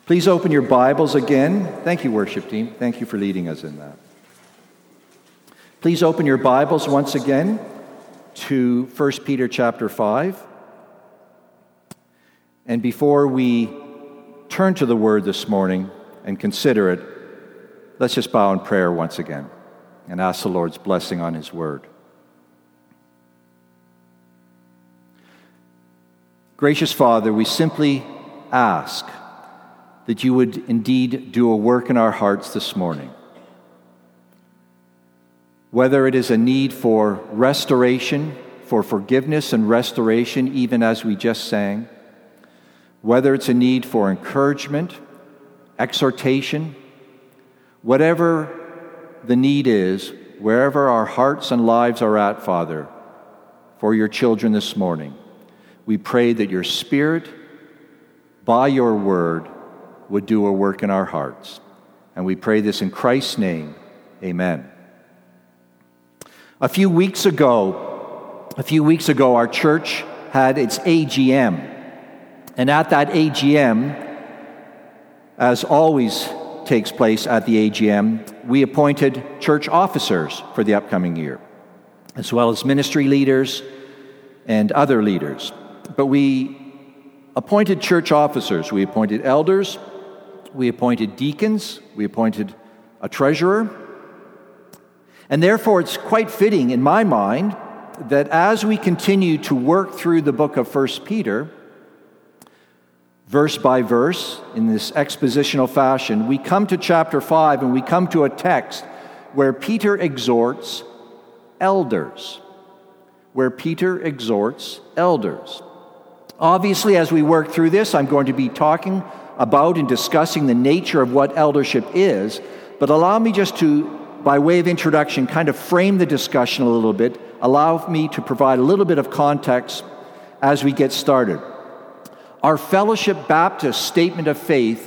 Please open your Bibles again. Thank you, worship team. Thank you for leading us in that. Please open your Bibles once again to 1 Peter chapter 5. And before we turn to the Word this morning and consider it, let's just bow in prayer once again and ask the Lord's blessing on His Word. Gracious Father, we simply ask that you would indeed do a work in our hearts this morning. Whether it is a need for restoration, for forgiveness and restoration, even as we just sang, whether it's a need for encouragement, exhortation, whatever the need is, wherever our hearts and lives are at, Father, for your children this morning, we pray that your Spirit, by your word, would do a work in our hearts. And we pray this in Christ's name. Amen. A few weeks ago, our church had its AGM. And at that AGM, as always takes place at the AGM, we appointed church officers for the upcoming year, as well as ministry leaders and other leaders. But we appointed church officers. We appointed elders. We appointed deacons. We appointed a treasurer. And therefore, it's quite fitting in my mind that as we continue to work through the book of 1 Peter, verse by verse, in this expositional fashion, we come to chapter 5 and we come to a text where Peter exhorts elders. Obviously, as we work through this, I'm going to be talking about and discussing the nature of what eldership is, but allow me just to, by way of introduction, kind of frame the discussion a little bit, allow me to provide a little bit of context as we get started. Our Fellowship Baptist Statement of Faith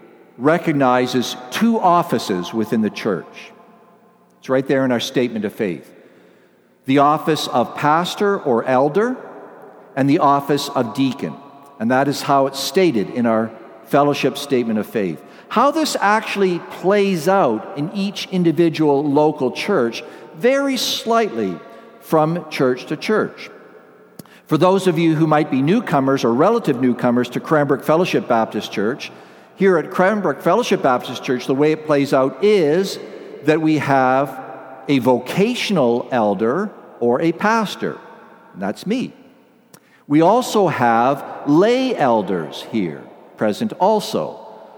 recognizes two offices within the church. It's right there in our Statement of Faith. The office of pastor or elder and the office of deacon. And that is how it's stated in our Fellowship Statement of Faith. How this actually plays out in each individual local church varies slightly from church to church. For those of you who might be newcomers or relative newcomers to Cranbrook Fellowship Baptist Church, here at Cranbrook Fellowship Baptist Church, the way it plays out is that we have a vocational elder or a pastor. And that's me. We also have lay elders here, present also.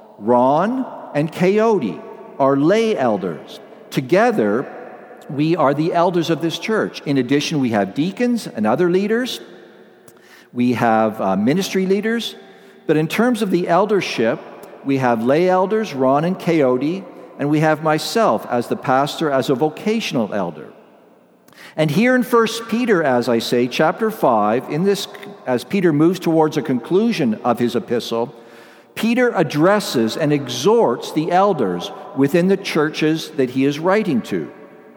Ron and Coyote are lay elders. Together, we are the elders of this church. In addition, we have deacons and other leaders. We have ministry leaders. But in terms of the eldership, we have lay elders, Ron and Coyote, and we have myself as the pastor, as a vocational elder. And here in 1 Peter, as I say, chapter 5, in this, as Peter moves towards a conclusion of his epistle, Peter addresses and exhorts the elders within the churches that he is writing to.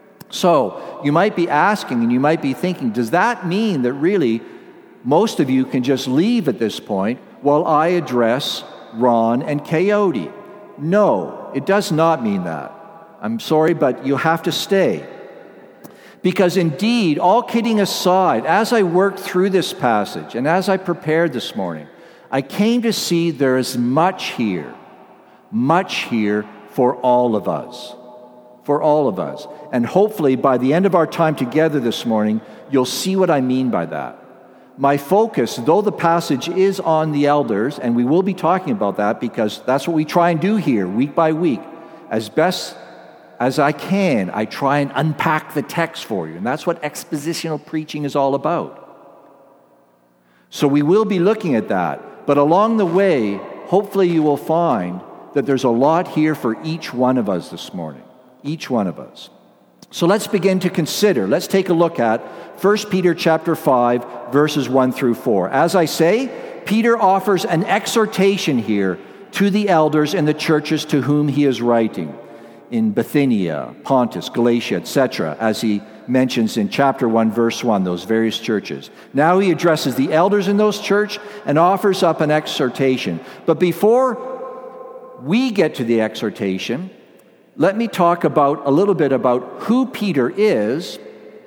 So, you might be asking and you might be thinking, does that mean that really most of you can just leave at this point while I address Ron and Coyote? No, it does not mean that. I'm sorry, but you have to stay. Because indeed, all kidding aside, as I worked through this passage and as I prepared this morning, I came to see there is much here for all of us. For all of us. And hopefully by the end of our time together this morning, you'll see what I mean by that. My focus, though the passage is on the elders, and we will be talking about that because that's what we try and do here week by week, as best as I can, I try and unpack the text for you. And that's what expositional preaching is all about. So we will be looking at that. But along the way, hopefully you will find that there's a lot here for each one of us this morning. Each one of us. So let's begin to consider. Let's take a look at 1 Peter chapter 5, verses 1 through 4. As I say, Peter offers an exhortation here to the elders in the churches to whom he is writing. In Bithynia, Pontus, Galatia, etc., as he mentions in chapter 1, verse 1, those various churches. Now he addresses the elders in those churches and offers up an exhortation. But before we get to the exhortation, let me talk a little bit about who Peter is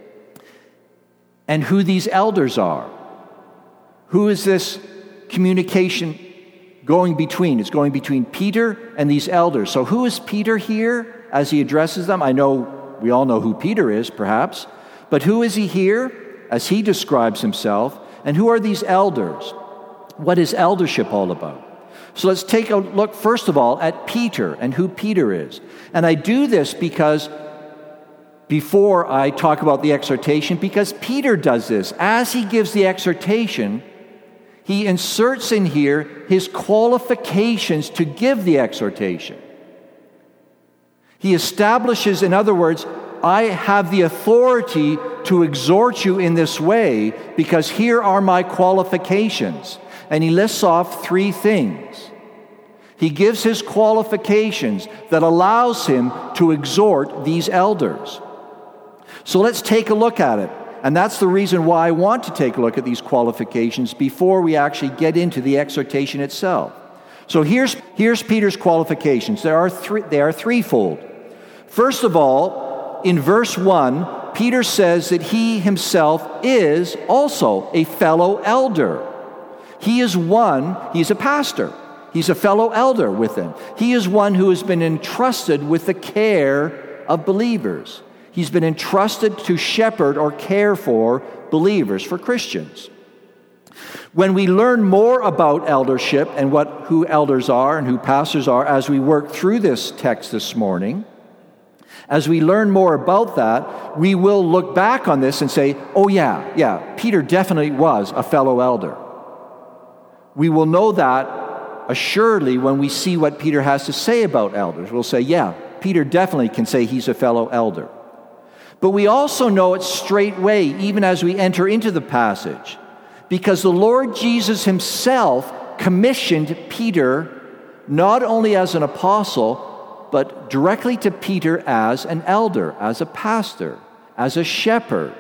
and who these elders are. Who is this communication going between? It's going between Peter and these elders. So who is Peter here as he addresses them? I know we all know who Peter is, perhaps. But who is he here as he describes himself? And who are these elders? What is eldership all about? So let's take a look, first of all, at Peter and who Peter is. And I do this because, before I talk about the exhortation, because Peter does this. As he gives the exhortation, he inserts in here his qualifications to give the exhortation. He establishes, in other words, I have the authority to exhort you in this way because here are my qualifications. And he lists off 3 things. He gives his qualifications that allows him to exhort these elders. So let's take a look at it. And that's the reason why I want to take a look at these qualifications before we actually get into the exhortation itself. So here's Peter's qualifications. They are threefold. First of all, in verse 1, Peter says that he himself is also a fellow elder. He's a pastor. He's a fellow elder with them. He is one who has been entrusted with the care of believers. He's been entrusted to shepherd or care for believers, for Christians. When we learn more about eldership and who elders are and who pastors are as we work through this text this morning, as we learn more about that, we will look back on this and say, oh yeah, Peter definitely was a fellow elder. We will know that assuredly when we see what Peter has to say about elders. We'll say, yeah, Peter definitely can say he's a fellow elder. But we also know it straightway, even as we enter into the passage, because the Lord Jesus himself commissioned Peter not only as an apostle, but directly to Peter as an elder, as a pastor, as a shepherd.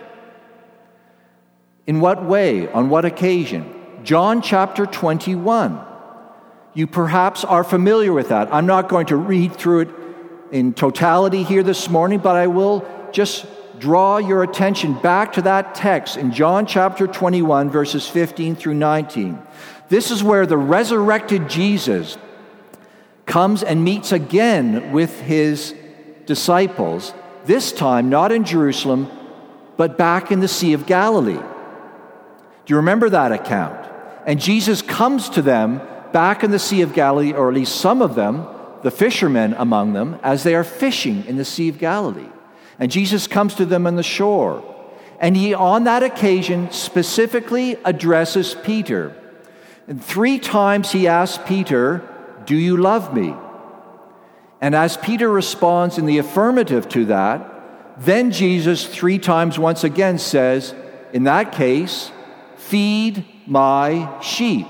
In what way? On what occasion? John chapter 21. You perhaps are familiar with that. I'm not going to read through it in totality here this morning, but I will just draw your attention back to that text in John chapter 21, verses 15 through 19. This is where the resurrected Jesus comes and meets again with his disciples, this time not in Jerusalem, but back in the Sea of Galilee. Do you remember that account? And Jesus comes to them back in the Sea of Galilee, or at least some of them, the fishermen among them, as they are fishing in the Sea of Galilee. And Jesus comes to them on the shore. And he, on that occasion, specifically addresses Peter. And 3 times he asks Peter, "Do you love me?" And as Peter responds in the affirmative to that, then Jesus 3 times once again says, in that case, "Feed my sheep.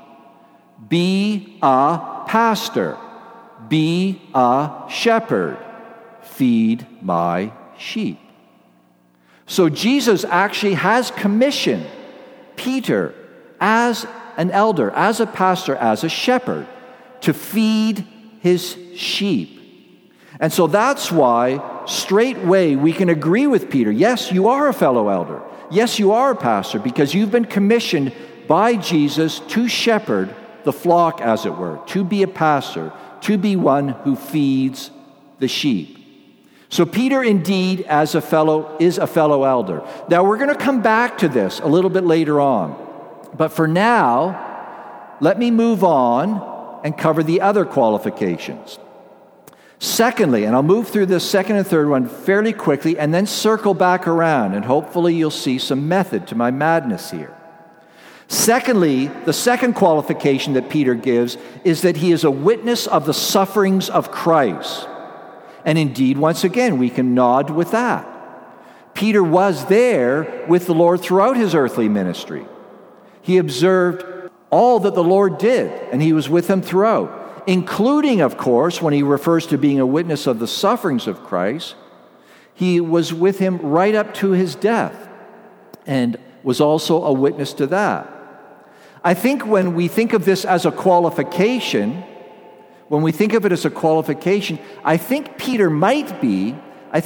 Be a pastor. Be a shepherd. Feed my sheep." So Jesus actually has commissioned Peter as an elder, as a pastor, as a shepherd, to feed his sheep. And so that's why straightway we can agree with Peter. Yes, you are a fellow elder. Yes, you are a pastor, because you've been commissioned by Jesus to shepherd the flock, as it were, to be a pastor, to be one who feeds the sheep. So Peter indeed is a fellow elder. Now we're going to come back to this a little bit later on. But for now, let me move on and cover the other qualifications. Secondly, and I'll move through the second and third one fairly quickly and then circle back around, and hopefully you'll see some method to my madness here. Secondly, the second qualification that Peter gives is that he is a witness of the sufferings of Christ. And indeed, once again, we can nod with that. Peter was there with the Lord throughout his earthly ministry. He observed all that the Lord did, and he was with him throughout, including, of course, when he refers to being a witness of the sufferings of Christ, he was with him right up to his death and was also a witness to that. I think when we think of this as a qualification, when we think of it as a qualification, I think Peter might be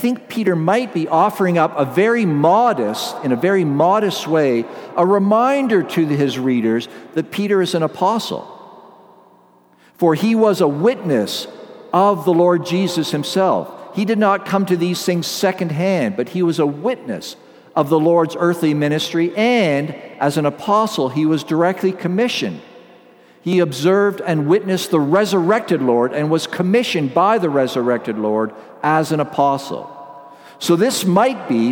offering up in a very modest way, a reminder to his readers that Peter is an apostle. For he was a witness of the Lord Jesus himself. He did not come to these things secondhand, but he was a witness of the Lord's earthly ministry, and as an apostle, he was directly commissioned. He observed and witnessed the resurrected Lord and was commissioned by the resurrected Lord as an apostle. So this might be,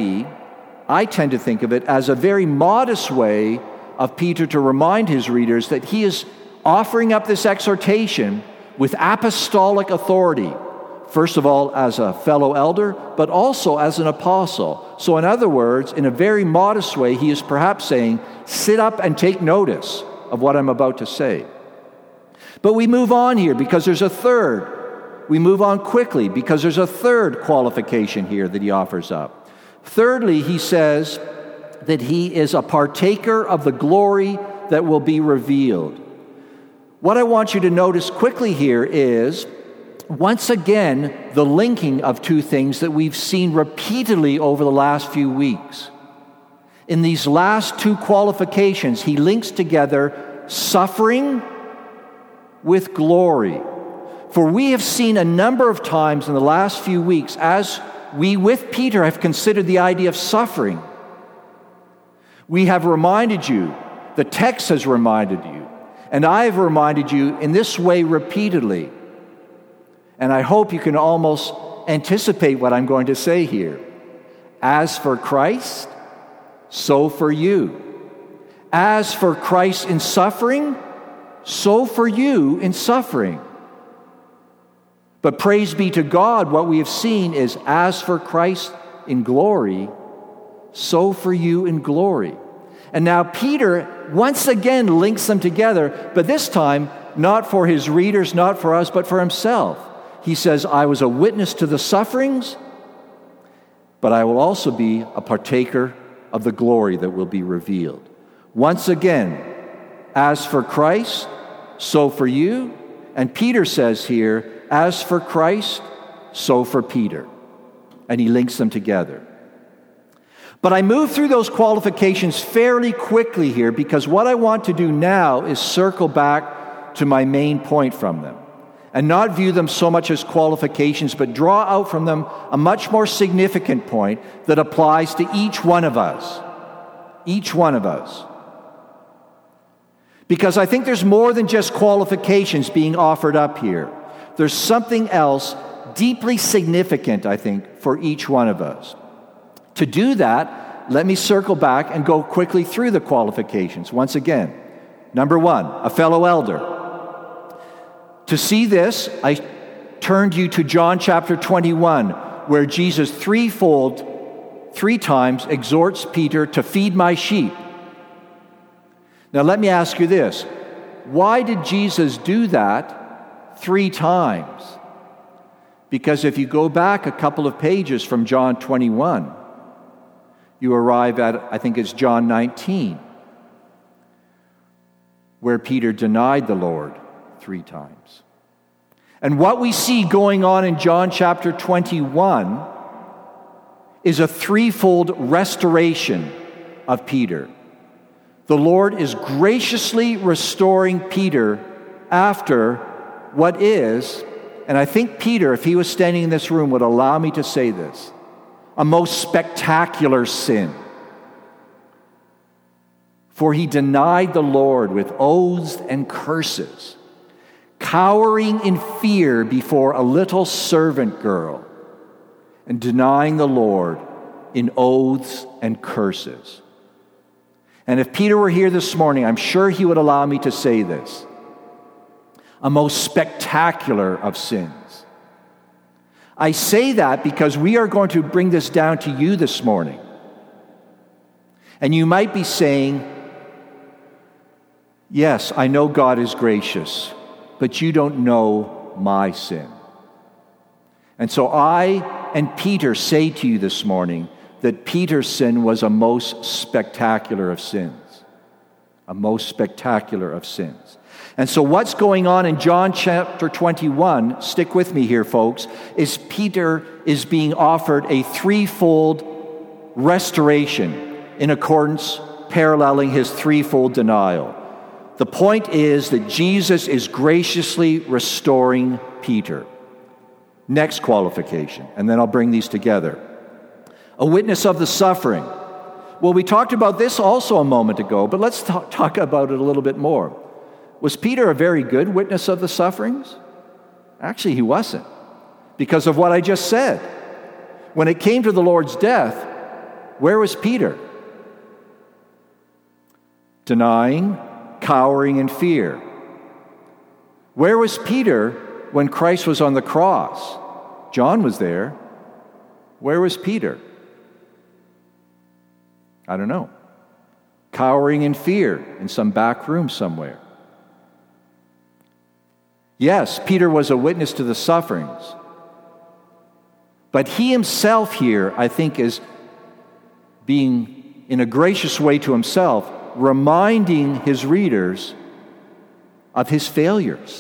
I tend to think of it as a very modest way of Peter to remind his readers that he is offering up this exhortation with apostolic authority. First of all, as a fellow elder, but also as an apostle. So in other words, in a very modest way, he is perhaps saying, sit up and take notice of what I'm about to say. But we move on here because there's a third. We move on quickly because there's a third qualification here that he offers up. Thirdly, he says that he is a partaker of the glory that will be revealed. What I want you to notice quickly here is, once again, the linking of two things that we've seen repeatedly over the last few weeks. In these last two qualifications, he links together suffering with glory. For we have seen a number of times in the last few weeks, as we with Peter have considered the idea of suffering, we have reminded you, the text has reminded you, and I have reminded you in this way repeatedly. And I hope you can almost anticipate what I'm going to say here. As for Christ, so for you. As for Christ in suffering, so for you in suffering. But praise be to God, what we have seen is as for Christ in glory, so for you in glory. And now Peter once again links them together, but this time not for his readers, not for us, but for himself. He says, I was a witness to the sufferings, but I will also be a partaker of the glory that will be revealed. Once again, as for Christ, so for you. And Peter says here, as for Christ, so for Peter. And he links them together. But I move through those qualifications fairly quickly here because what I want to do now is circle back to my main point from them. And not view them so much as qualifications, but draw out from them a much more significant point that applies to each one of us. Each one of us. Because I think there's more than just qualifications being offered up here. There's something else deeply significant, I think, for each one of us. To do that, let me circle back and go quickly through the qualifications. Once again, number one, a fellow elder. To see this, I turned you to John chapter 21, where Jesus three times exhorts Peter to feed my sheep. Now let me ask you this. Why did Jesus do that 3 times? Because if you go back a couple of pages from John 21, you arrive at, I think it's John 19, where Peter denied the Lord 3 times. And what we see going on in John chapter 21 is a threefold restoration of Peter. The Lord is graciously restoring Peter after what is, and I think Peter, if he was standing in this room, would allow me to say this, a most spectacular sin. For he denied the Lord with oaths and curses, cowering in fear before a little servant girl, and denying the Lord in oaths and curses. And if Peter were here this morning, I'm sure he would allow me to say this, a most spectacular of sins. I say that because we are going to bring this down to you this morning. And you might be saying, yes, I know God is gracious, but you don't know my sin. And so I and Peter say to you this morning that Peter's sin was a most spectacular of sins. A most spectacular of sins. And so what's going on in John chapter 21, stick with me here, folks, is Peter is being offered a threefold restoration in accordance, paralleling his threefold denial. The point is that Jesus is graciously restoring Peter. Next qualification, and then I'll bring these together. A witness of the suffering. Well, we talked about this also a moment ago, but let's talk about it a little bit more. Was Peter a very good witness of the sufferings? Actually, he wasn't, because of what I just said. When it came to the Lord's death, where was Peter? Denying, cowering in fear. Where was Peter when Christ was on the cross? John was there. Where was Peter? I don't know. Cowering in fear in some back room somewhere. Yes, Peter was a witness to the sufferings. But he himself here, I think, is being, in a gracious way to himself, reminding his readers of his failures.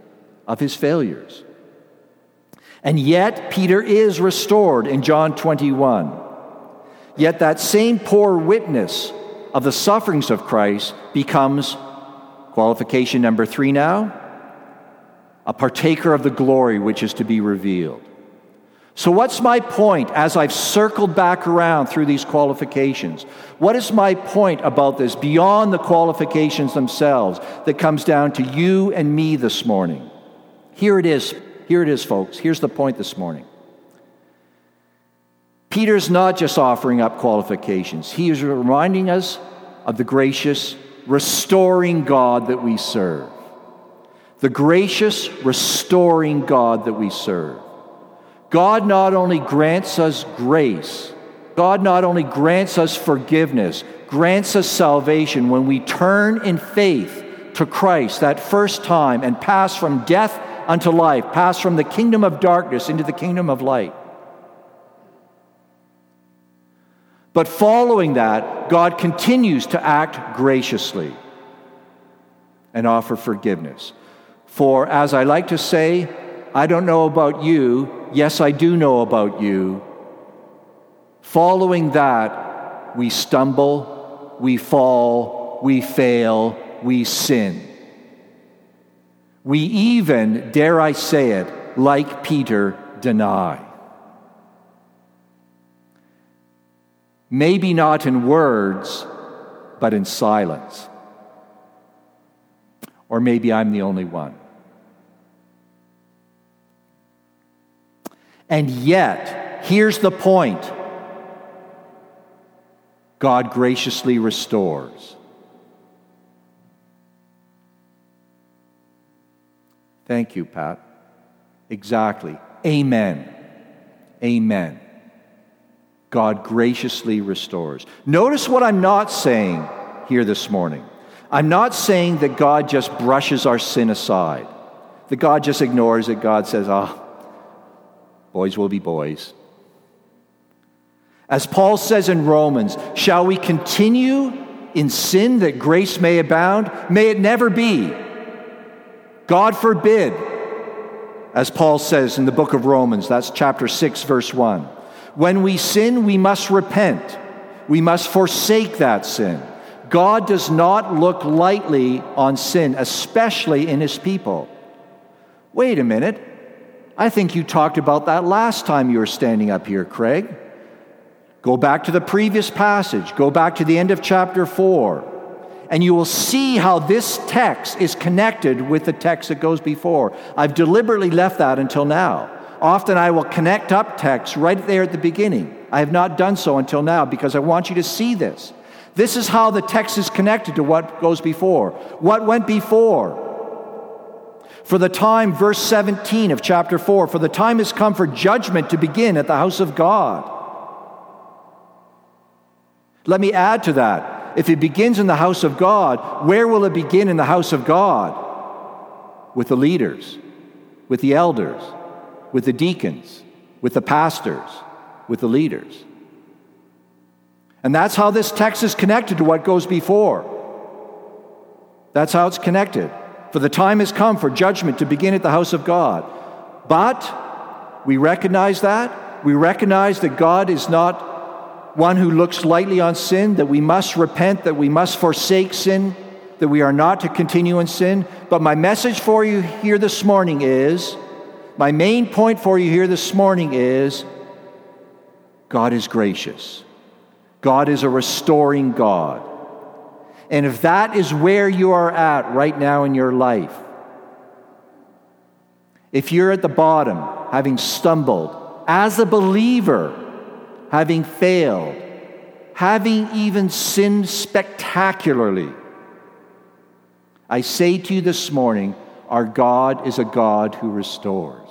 And yet, Peter is restored in John 21. Yet that same poor witness of the sufferings of Christ becomes, qualification number 3 now, a partaker of the glory which is to be revealed. So what's my point as I've circled back around through these qualifications? What is my point about this beyond the qualifications themselves that comes down to you and me this morning? Here it is, folks. Here's the point this morning. Peter's not just offering up qualifications. He is reminding us of the gracious, restoring God that we serve. The gracious, restoring God that we serve. God not only grants us grace, God not only grants us forgiveness, grants us salvation when we turn in faith to Christ that first time and pass from death unto life, pass from the kingdom of darkness into the kingdom of light. But following that, God continues to act graciously and offer forgiveness. For, as I like to say, I don't know about you, yes, I do know about you. Following that, we stumble, we fall, we fail, we sin. We even, dare I say it, like Peter, deny. Maybe not in words, but in silence. Or maybe I'm the only one. And yet, here's the point. God graciously restores. Thank you, Pat. Exactly. Amen. Amen. God graciously restores. Notice what I'm not saying here this morning. I'm not saying that God just brushes our sin aside, that God just ignores it. God says, boys will be boys. As Paul says in Romans, shall we continue in sin that grace may abound? May it never be. God forbid. As Paul says in the book of Romans, that's chapter 6, verse 1. When we sin, we must repent. We must forsake that sin. God does not look lightly on sin, especially in his people. Wait a minute. I think you talked about that last time you were standing up here, Craig. Go back to the previous passage. Go back to the end of chapter 4. And you will see how this text is connected with the text that goes before. I've deliberately left that until now. Often I will connect up texts right there at the beginning. I have not done so until now because I want you to see this. This is how the text is connected to what goes before. What went before? For the time, verse 17 of chapter 4, for the time has come for judgment to begin at the house of God. Let me add to that. If it begins in the house of God, where will it begin in the house of God? With the leaders, with the elders, with the deacons, with the pastors, with the leaders. And that's how this text is connected to what goes before. That's how it's connected. For the time has come for judgment to begin at the house of God. But we recognize that. We recognize that God is not one who looks lightly on sin, that we must repent, that we must forsake sin, that we are not to continue in sin. But my message for you here this morning is, my main point for you here this morning is, God is gracious. God is a restoring God. And if that is where you are at right now in your life, if you're at the bottom, having stumbled, as a believer, having failed, having even sinned spectacularly, I say to you this morning, our God is a God who restores.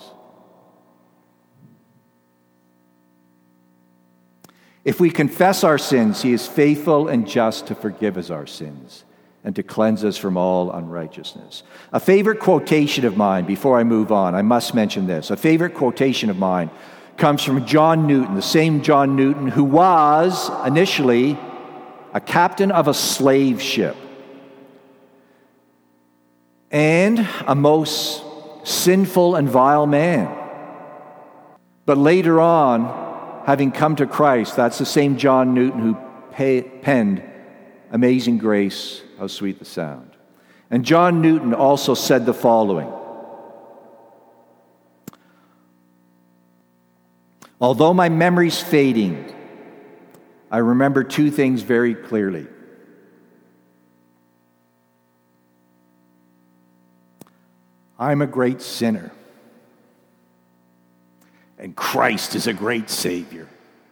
If we confess our sins, he is faithful and just to forgive us our sins and to cleanse us from all unrighteousness. A favorite quotation of mine, before I move on, I must mention this. A favorite quotation of mine comes from John Newton, the same John Newton who was initially a captain of a slave ship and a most sinful and vile man. But later on, having come to Christ, that's the same John Newton who penned Amazing Grace, How Sweet the Sound. And John Newton also said the following: although my memory's fading, I remember two things very clearly. I'm a great sinner, and Christ is a great Savior.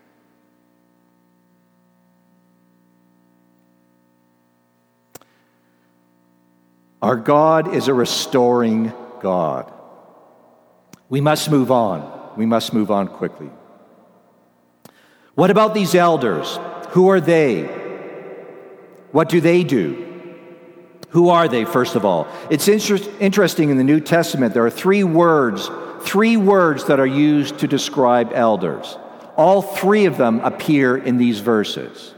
Our God is a restoring God. We must move on. We must move on quickly. What about these elders? Who are they? What do they do? Who are they, first of all? It's interesting in the New Testament, there are three words that are used to describe elders. All three of them appear in these verses.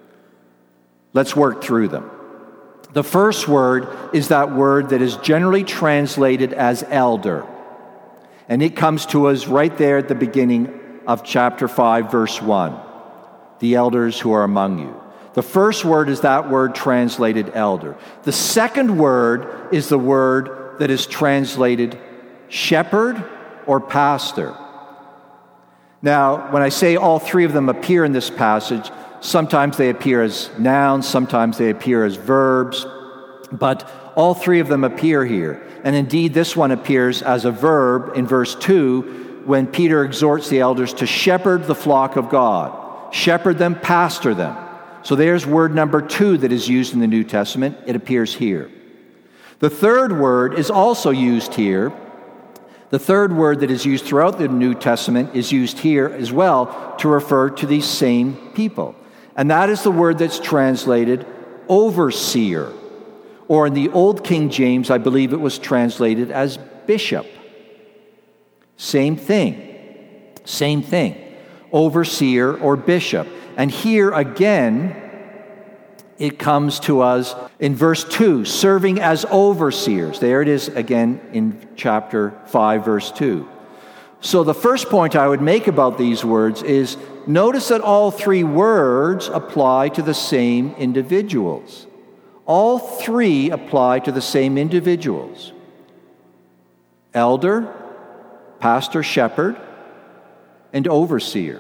Let's work through them. The first word is that word that is generally translated as elder. And it comes to us right there at the beginning of chapter 5, verse 1. The elders who are among you. The first word is that word translated elder. The second word is the word that is translated shepherd or pastor. Now, when I say all three of them appear in this passage, sometimes they appear as nouns, sometimes they appear as verbs, but all three of them appear here. And indeed, this one appears as a verb in verse 2 when Peter exhorts the elders to shepherd the flock of God. Shepherd them, pastor them. So there's word number 2 that is used in the New Testament. It appears here. The third word is also used here. The third word that is used throughout the New Testament is used here as well to refer to these same people. And that is the word that's translated overseer. Or in the Old King James, I believe it was translated as bishop. Same thing. Same thing. Overseer or bishop. And here again, it comes to us in verse 2, serving as overseers. There it is again in chapter 5, verse 2. So the first point I would make about these words is, notice that all three words apply to the same individuals. All three apply to the same individuals. Elder, pastor, shepherd, and overseer.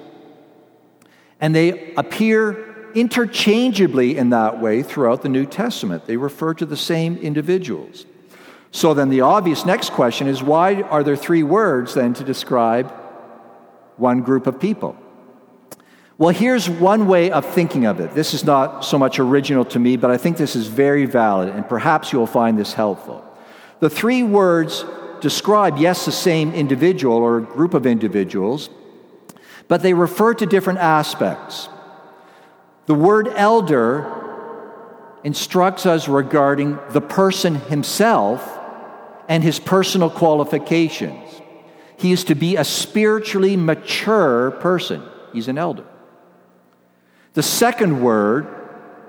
And they appear interchangeably in that way throughout the New Testament. They refer to the same individuals. So then the obvious next question is, why are there three words then to describe one group of people? Well, here's one way of thinking of it. This is not so much original to me, but I think this is very valid, and perhaps you'll find this helpful. The three words describe, yes, the same individual or group of individuals, but they refer to different aspects. The word elder instructs us regarding the person himself and his personal qualifications. He is to be a spiritually mature person. He's an elder. The second word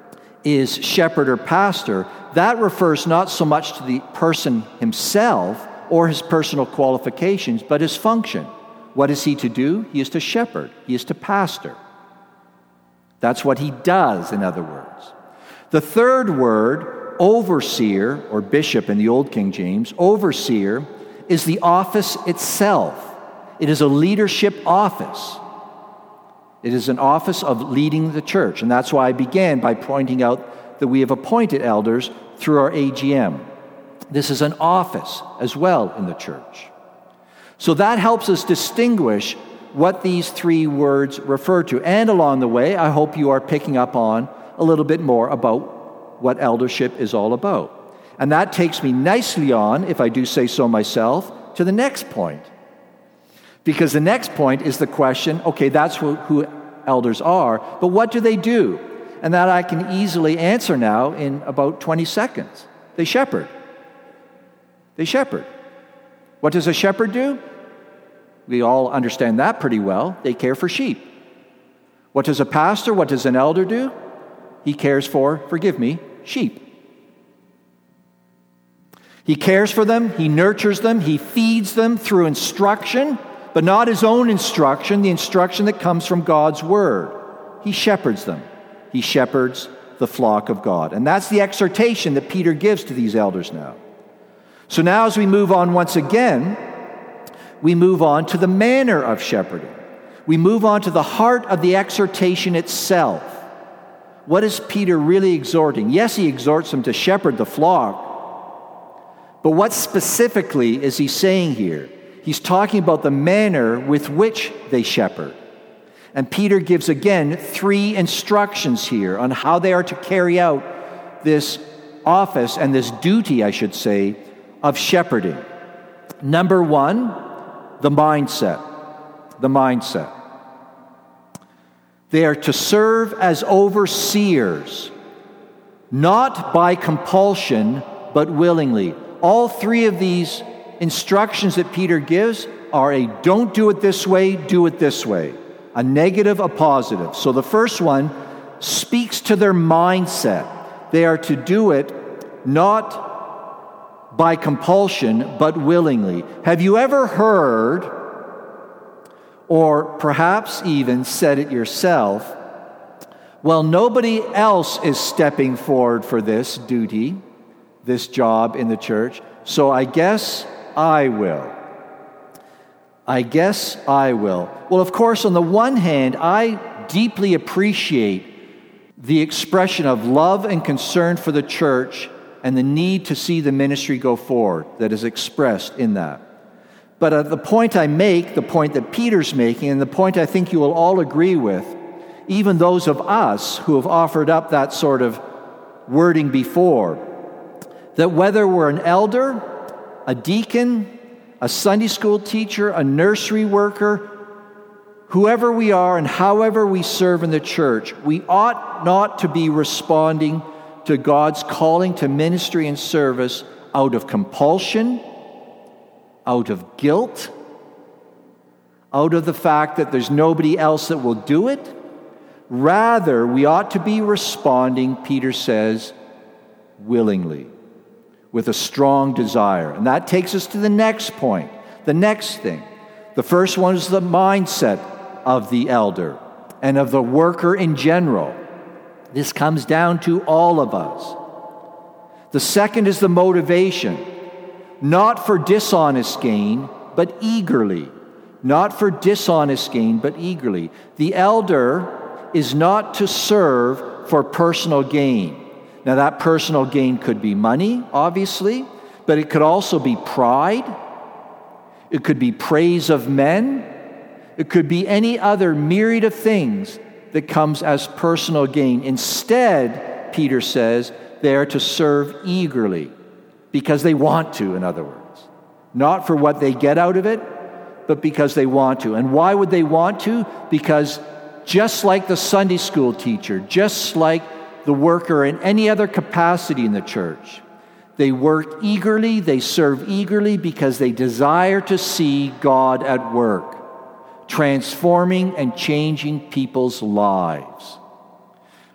is shepherd or pastor, that refers not so much to the person himself or his personal qualifications, but his function. What is he to do? He is to shepherd. He is to pastor. That's what he does, in other words. The third word, overseer, or bishop in the Old King James, overseer, is the office itself. It is a leadership office. It is an office of leading the church. And that's why I began by pointing out that we have appointed elders through our AGM. This is an office as well in the church. So that helps us distinguish what these three words refer to. And along the way, I hope you are picking up on a little bit more about what eldership is all about. And that takes me nicely on, if I do say so myself, to the next point. Because the next point is the question, okay, that's who elders are, but what do they do? And that I can easily answer now in about 20 seconds. They shepherd. They shepherd. What does a shepherd do? We all understand that pretty well. They care for sheep. What does a pastor, what does an elder do? He cares for, forgive me, sheep. He cares for them, he nurtures them, he feeds them through instruction, but not his own instruction, the instruction that comes from God's word. He shepherds them. He shepherds the flock of God. And that's the exhortation that Peter gives to these elders now. So now as we move on once again, we move on to the manner of shepherding. We move on to the heart of the exhortation itself. What is Peter really exhorting? Yes, he exhorts them to shepherd the flock, but what specifically is he saying here? He's talking about the manner with which they shepherd. And Peter gives again three instructions here on how they are to carry out this office and this duty, I should say, of shepherding. Number one, the mindset. The mindset. They are to serve as overseers, not by compulsion, but willingly. All three of these instructions that Peter gives are a don't do it this way, do it this way. A negative, a positive. So the first one speaks to their mindset. They are to do it not by compulsion, but willingly. Have you ever heard, or perhaps even said it yourself, well, nobody else is stepping forward for this duty, this job in the church, so I guess I will. I guess I will. Well, of course, on the one hand, I deeply appreciate the expression of love and concern for the church and the need to see the ministry go forward that is expressed in that. But the point I make, the point that Peter's making, and the point I think you will all agree with, even those of us who have offered up that sort of wording before, that whether we're an elder, a deacon, a Sunday school teacher, a nursery worker, whoever we are and however we serve in the church, we ought not to be responding to God's calling to ministry and service out of compulsion, out of guilt, out of the fact that there's nobody else that will do it. Rather, we ought to be responding, Peter says, willingly, with a strong desire. And that takes us to the next point, the next thing. The first one is the mindset of the elder and of the worker in general. This comes down to all of us. The second is the motivation, not for dishonest gain, but eagerly. Not for dishonest gain, but eagerly. The elder is not to serve for personal gain. Now, that personal gain could be money, obviously, but it could also be pride. It could be praise of men. It could be any other myriad of things that comes as personal gain. Instead, Peter says, they are to serve eagerly because they want to, in other words. Not for what they get out of it, but because they want to. And why would they want to? Because just like the Sunday school teacher, just like the worker in any other capacity in the church, they work eagerly, they serve eagerly because they desire to see God at work, transforming and changing people's lives,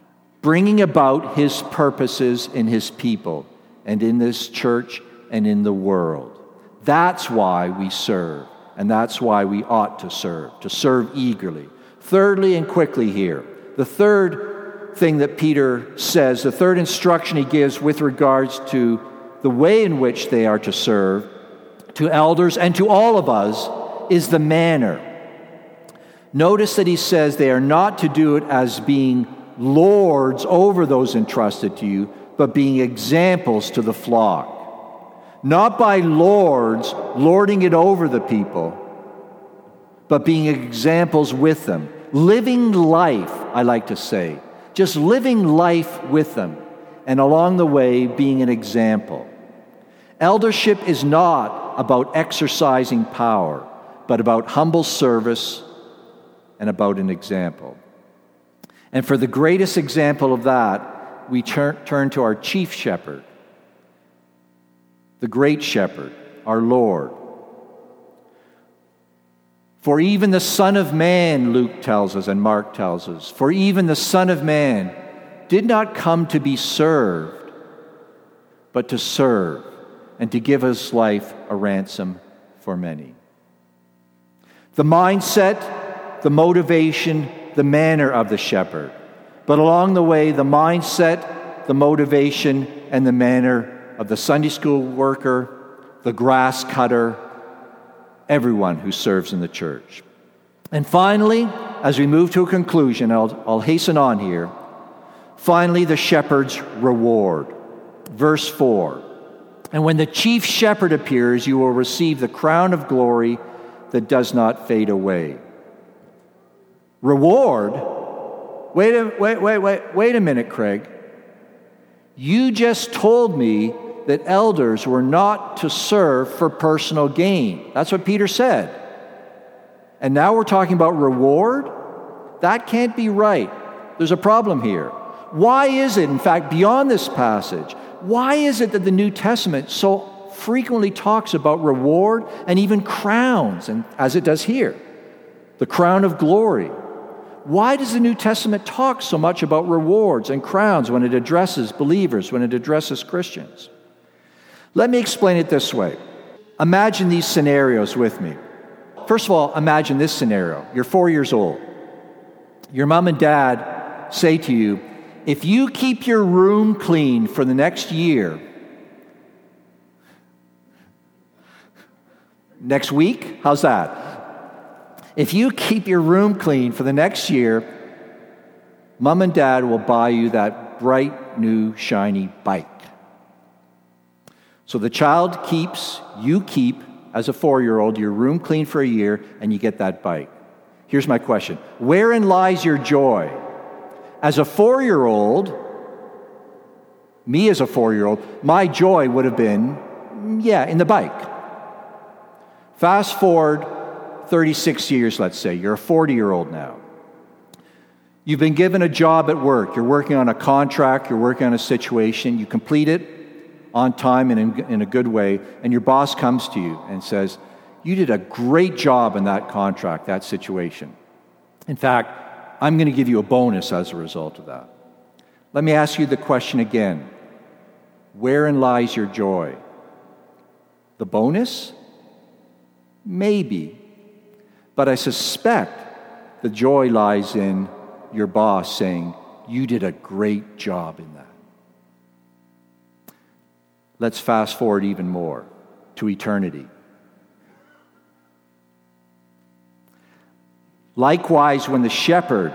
bringing about his purposes in his people and in this church and in the world. That's why we serve, and that's why we ought to serve eagerly. Thirdly, and quickly here, the third thing that Peter says, the third instruction he gives with regards to the way in which they are to serve to elders and to all of us is the manner. Notice that he says they are not to do it as being lords over those entrusted to you, but being examples to the flock. Not by lords lording it over the people, but being examples with them. Living life, I like to say. Just living life with them, and along the way being an example. Eldership is not about exercising power, but about humble service and about an example. And for the greatest example of that, we turn to our chief shepherd, the great shepherd, our Lord. For even the Son of Man, Luke tells us and Mark tells us, for even the Son of Man did not come to be served, but to serve and to give his life a ransom for many. The mindset, the motivation, the manner of the shepherd. But along the way, the mindset, the motivation, and the manner of the Sunday school worker, the grass cutter, everyone who serves in the church. And finally, as we move to a conclusion, I'll hasten on here. Finally, the shepherd's reward. Verse 4. And when the chief shepherd appears, you will receive the crown of glory that does not fade away. Reward? Wait a minute, Craig. You just told me that elders were not to serve for personal gain. That's what Peter said. And now we're talking about reward? That can't be right. There's a problem here. Why is it, in fact, beyond this passage, why is it that the New Testament so frequently talks about reward and even crowns, and as it does here, the crown of glory? Why does the New Testament talk so much about rewards and crowns when it addresses believers, when it addresses Christians? Let me explain it this way. Imagine these scenarios with me. First of all, imagine this scenario. You're 4 years old. Your mom and dad say to you, if you keep your room clean for the next year, next week, how's that? If you keep your room clean for the next year, mom and dad will buy you that bright, new, shiny bike. So the child keeps, you keep, as a 4-year-old, your room clean for a year, and you get that bike. Here's my question. Wherein lies your joy? As a 4-year-old, me as a 4-year-old, my joy would have been, in the bike. Fast forward 36 years, let's say. You're a 40-year-old now. You've been given a job at work. You're working on a contract. You're working on a situation. You complete it on time and in a good way, and your boss comes to you and says, you did a great job in that contract, that situation. In fact, I'm going to give you a bonus as a result of that. Let me ask you the question again. Wherein lies your joy? The bonus? Maybe. But I suspect the joy lies in your boss saying, you did a great job in that. Let's fast forward even more to eternity. Likewise, when the shepherd,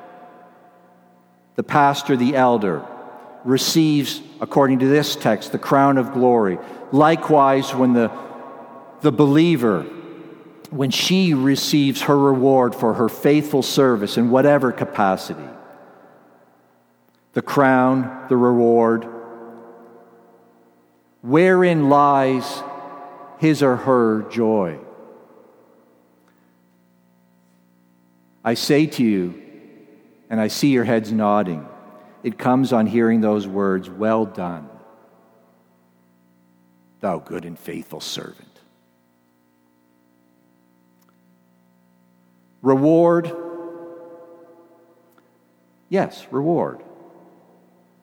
the pastor, the elder, receives, according to this text, the crown of glory, likewise when the believer, when she receives her reward for her faithful service in whatever capacity, the crown, the reward, wherein lies his or her joy? I say to you, and I see your heads nodding, it comes on hearing those words, well done, thou good and faithful servant. Reward. Yes, reward.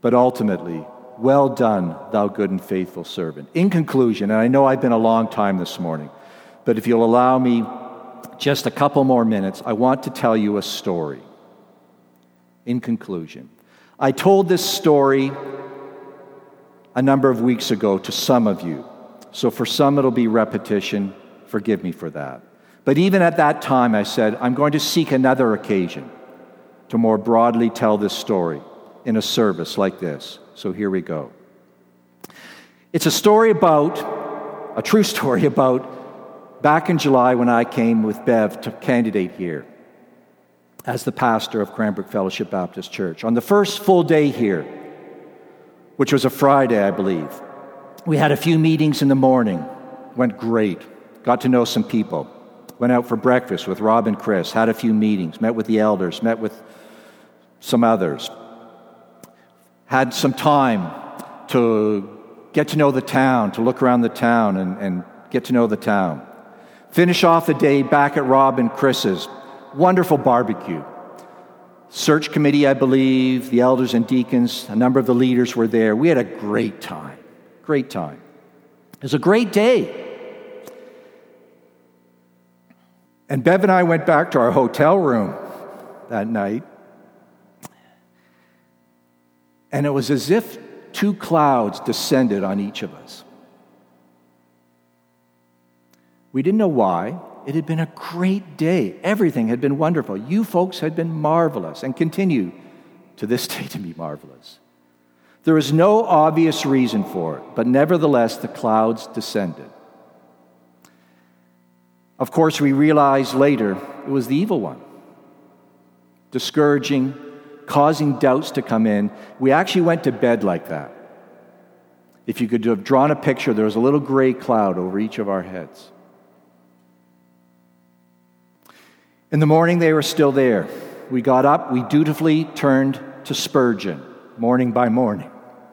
but ultimately, well done, thou good and faithful servant. In conclusion, and I know I've been a long time this morning, but if you'll allow me just a couple more minutes, I want to tell you a story. In conclusion, I told this story a number of weeks ago to some of you. So for some it'll be repetition. Forgive me for that. But even at that time I said, I'm going to seek another occasion to more broadly tell this story in a service like this. So here we go. It's a true story about back in July when I came with Bev to candidate here as the pastor of Cranbrook Fellowship Baptist Church. On the first full day here, which was a Friday, I believe, we had a few meetings in the morning. Went great. Got to know some people. Went out for breakfast with Rob and Chris. Had a few meetings. Met with the elders. Met with some others. Had some time to get to know the town, to look around the town and get to know the town. Finish off the day back at Rob and Chris's. Wonderful barbecue. Search committee, I believe, the elders and deacons, a number of the leaders were there. We had a great time. Great time. It was a great day. And Bev and I went back to our hotel room that night. And it was as if two clouds descended on each of us. We didn't know why. It had been a great day. Everything had been wonderful. You folks had been marvelous and continue to this day to be marvelous. There was no obvious reason for it, but nevertheless the clouds descended. Of course, we realized later it was the evil one. Discouraging, causing doubts to come in. We actually went to bed like that. If you could have drawn a picture, there was a little gray cloud over each of our heads. In the morning, they were still there. We got up, we dutifully turned to Spurgeon, morning by morning,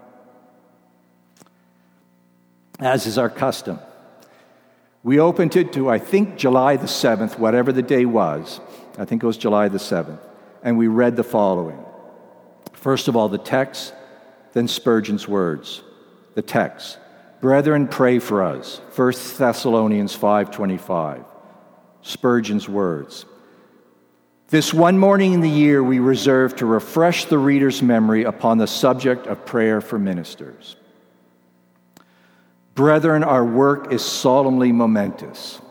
as is our custom. We opened it to, I think, July the 7th, whatever the day was. I think it was July the 7th. And we read the following. First of all, the text, then Spurgeon's words. The text. Brethren, pray for us. 1 Thessalonians 5:25. Spurgeon's words. This one morning in the year we reserve to refresh the reader's memory upon the subject of prayer for ministers. Brethren, our work is solemnly momentous.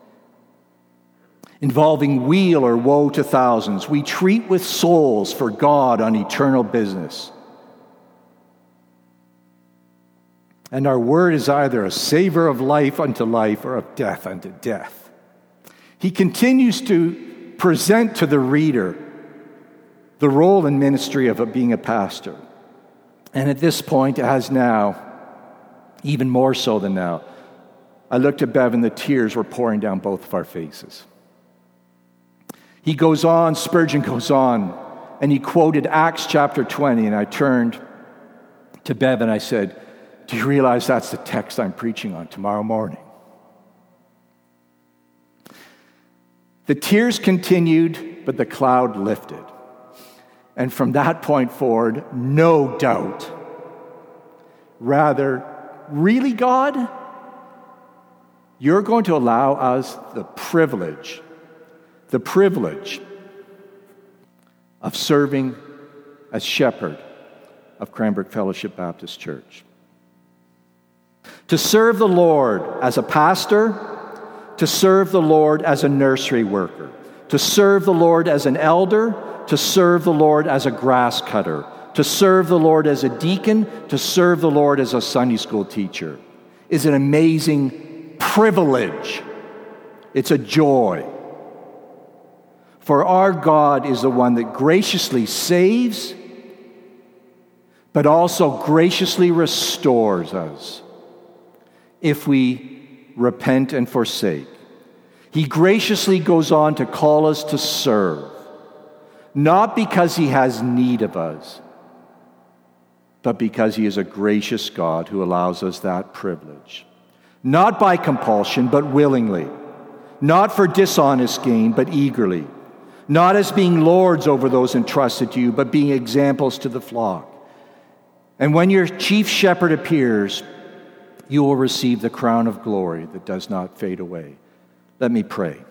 Involving weal or woe to thousands, we treat with souls for God on eternal business. And our word is either a savor of life unto life or of death unto death. He continues to present to the reader the role and ministry of being a pastor. And at this point, as now, even more so than now, I looked at Bev and the tears were pouring down both of our faces. He goes on, Spurgeon goes on, and he quoted Acts chapter 20, and I turned to Bev and I said, do you realize that's the text I'm preaching on tomorrow morning? The tears continued, but the cloud lifted. And from that point forward, no doubt. Rather, really, God? You're going to allow us the privilege of serving as shepherd of Cranbrook Fellowship Baptist Church. To serve the Lord as a pastor, to serve the Lord as a nursery worker, to serve the Lord as an elder, to serve the Lord as a grass cutter, to serve the Lord as a deacon, to serve the Lord as a Sunday school teacher is an amazing privilege. It's a joy. For our God is the one that graciously saves, but also graciously restores us if we repent and forsake. He graciously goes on to call us to serve, not because he has need of us, but because he is a gracious God who allows us that privilege. Not by compulsion, but willingly. Not for dishonest gain, but eagerly. Not as being lords over those entrusted to you, but being examples to the flock. And when your chief shepherd appears, you will receive the crown of glory that does not fade away. Let me pray.